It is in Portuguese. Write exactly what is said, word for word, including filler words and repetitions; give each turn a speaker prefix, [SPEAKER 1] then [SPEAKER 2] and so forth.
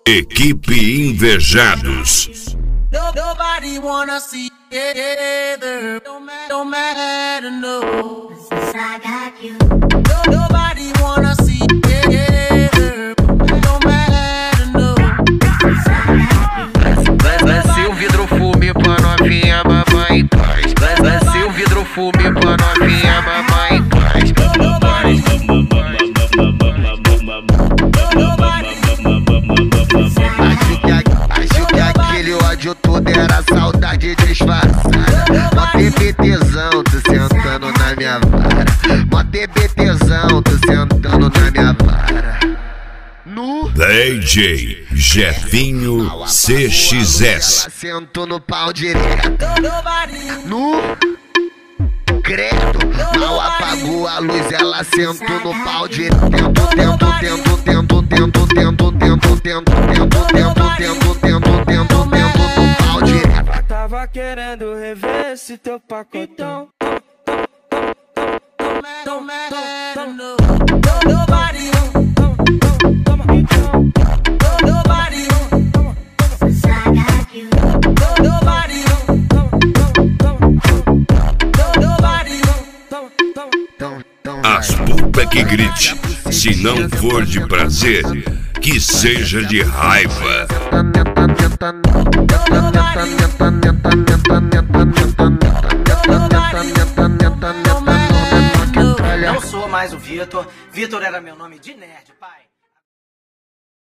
[SPEAKER 1] Equipe Invejados.
[SPEAKER 2] Nobody wanna see together. Don't matter, no. Since I got you. Nobody wanna see together. Don't matter, no. Since I got you.
[SPEAKER 3] Lance um vidro fume pra novinha, mamãe paz. Lance um vidro fume pra novinha, mamãe paz. Acho que aquele ódio todo era saudade disfarçada. Mó TBTzão, tu sentando na minha vara. Mó TBTzão, tu sentando na minha vara. No
[SPEAKER 1] D J Jefinho C X S.
[SPEAKER 3] ela sentou no pau direto. No credo, mal apagou a luz, ela sentou no pau direto. Tento, tento, tento, tento, tento, tento, tento, tento, tento, tento, tento, tento, tento, tento no pau direto.
[SPEAKER 4] Tava querendo rever esse teu pacotão.
[SPEAKER 2] Don't matter, no. Nobody Nobody since I got you. Nobody Nobody
[SPEAKER 1] As putas que grite, se não for de prazer, que seja de raiva.
[SPEAKER 5] Não sou mais o Vitor. Vitor era meu nome de nerd, pai.